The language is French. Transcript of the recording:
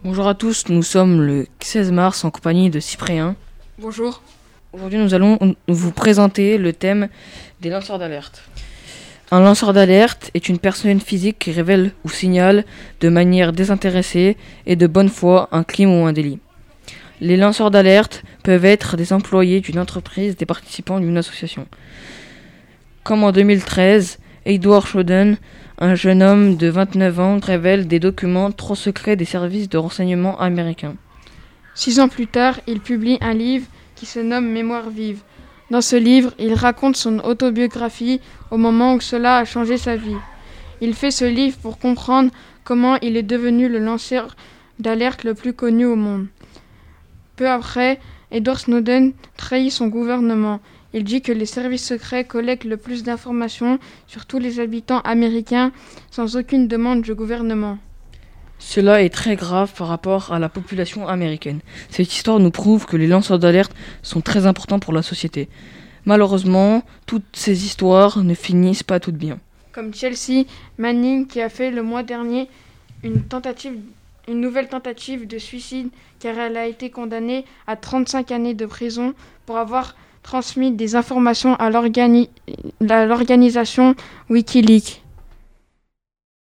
Bonjour à tous, nous sommes le 16 mars en compagnie de Cyprien. Bonjour. Aujourd'hui, nous allons vous présenter le thème des lanceurs d'alerte. Un lanceur d'alerte est une personne physique qui révèle ou signale de manière désintéressée et de bonne foi un crime ou un délit. Les lanceurs d'alerte peuvent être des employés d'une entreprise, des participants d'une association. Comme en 2013, Edward Snowden, un jeune homme de 29 ans, révèle des documents trop secrets des services de renseignement américains. 6 ans plus tard, il publie un livre qui se nomme Mémoire vive. Dans ce livre, il raconte son autobiographie au moment où cela a changé sa vie. Il fait ce livre pour comprendre comment il est devenu le lanceur d'alerte le plus connu au monde. Peu après, Edward Snowden trahit son gouvernement. Il dit que les services secrets collectent le plus d'informations sur tous les habitants américains sans aucune demande du gouvernement. Cela est très grave par rapport à la population américaine. Cette histoire nous prouve que les lanceurs d'alerte sont très importants pour la société. Malheureusement, toutes ces histoires ne finissent pas toutes bien. Comme Chelsea Manning qui a fait le mois dernier une nouvelle tentative de suicide car elle a été condamnée à 35 années de prison pour avoir transmis des informations à l'organisation Wikileaks.